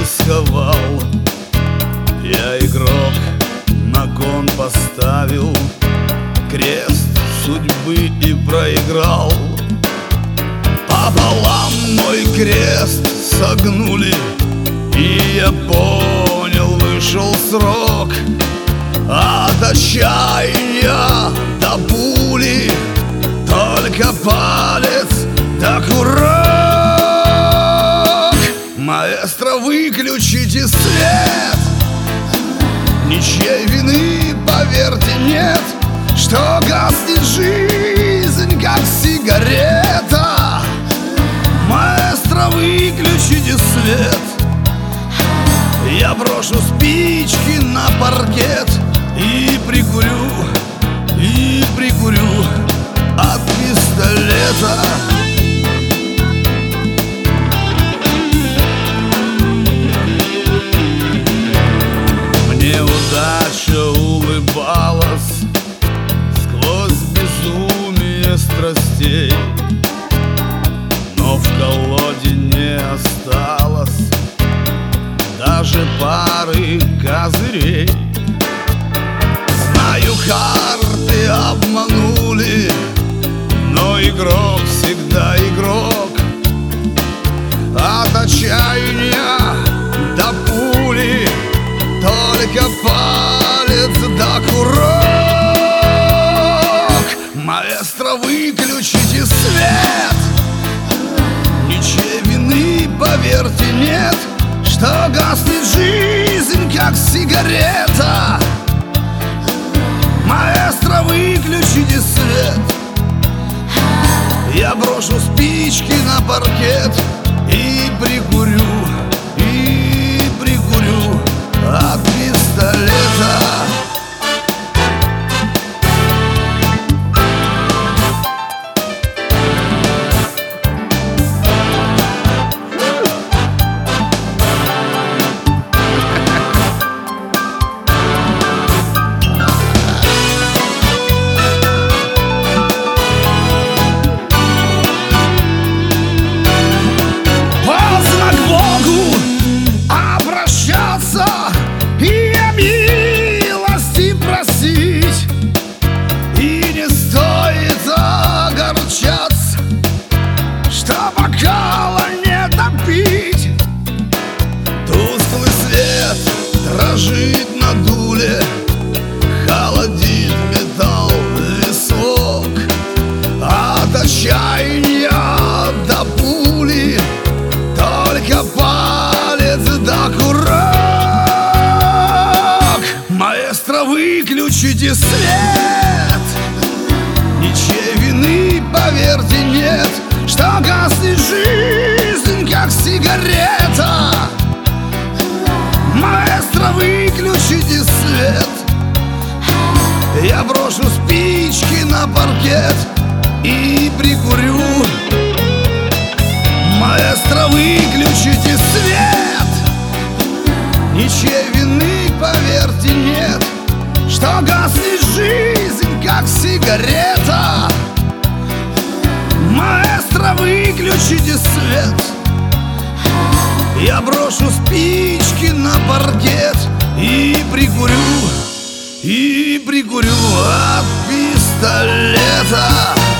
сховал. Я игрок, на кон поставил крест судьбы и проиграл. Пополам мой крест согнули, и я понял, вышел срок. От отчаяния до пули только палец да курок. Маэстро, выключите свет, ничьей вины, поверьте, нет, что гаснет жизнь, как сигарета. Маэстро, выключите свет, я брошу спички на паркет и прикурю от пистолета. Мне удача улыбалась сквозь безумие страстей, но в колоде не осталось даже пары козырей. Знаю, карты обманули, но игрок всегда игрок. От отчаяния до пули только палец да курок. Маэстро, выключите свет, ничьей вины, поверьте, нет, что гаснет жизнь, как сигарета. Маэстро, выключите свет, я брошу спички на паркет и прикурю от пистолета. И о милости просить, и не стоит огорчаться, что бокала не допить. Тусклый свет дрожит на дуле, холодит металл висок. От отчаяния до пули только палец да курок. Маэстро, выключите свет, ничьей вины, поверьте, нет, что гаснет жизнь, как сигарета. Маэстро, выключите свет, я брошу спички на паркет и прикурю. Маэстро, выключите свет, ничьей вины, поверьте, нет, что гаснет жизнь, как сигарета. Маэстро, выключите свет, я брошу спички на паркет и прикурю от пистолета.